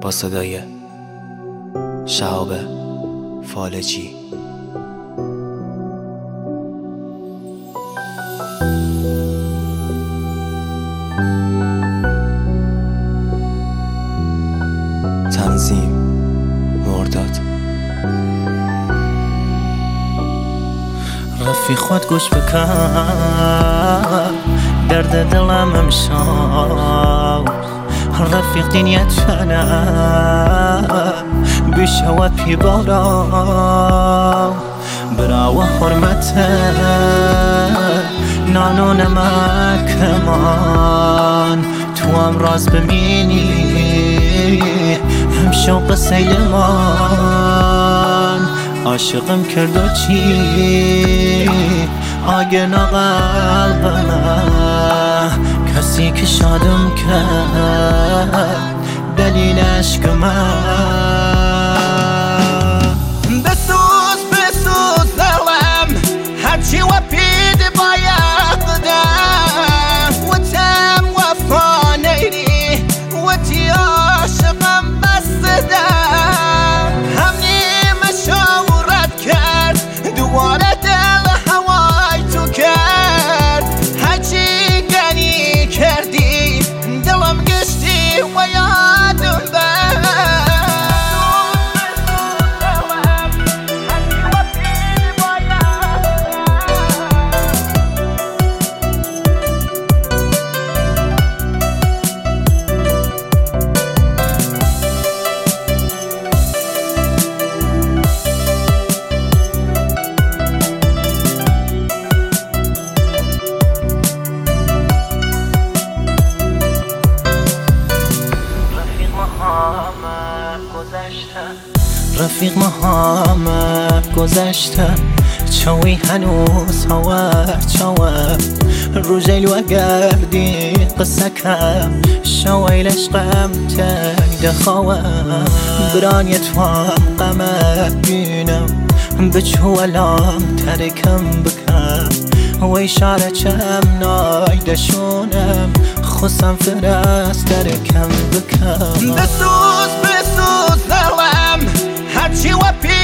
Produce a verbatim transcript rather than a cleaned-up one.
با صدای شهاب فالجی. تنظیم مرداد. رفیق خود گوش بکن درد دلم امشب، رفیق دنیت فنا بشوت پی بارا برا و حرمت نانو نمک من تو هم راز ببینی هم شوق سیل من عاشقم کرد و چی آگنا قلبم کسی که شادم کرد دلیل عشق من. بسوز بسوز دلم هرچی و پید باید و تم وفا نیری و تی عاشقم بستدم همنی مشاورت کرد دوباره دل هوای تو کرد هرچی گنی کردی دلم گشتی و یادم بر. رفیق محمد گذشته چوی هنوز هوار چوه روژیل و گردی قصه کم شویل عشقم تیده خواه برانی توام قمر بینم بچو الام ترکم بکم و اشاره چم نایدشونم خسم فرست ترکم بکم. بسوز بسوز دلم هرچی و پی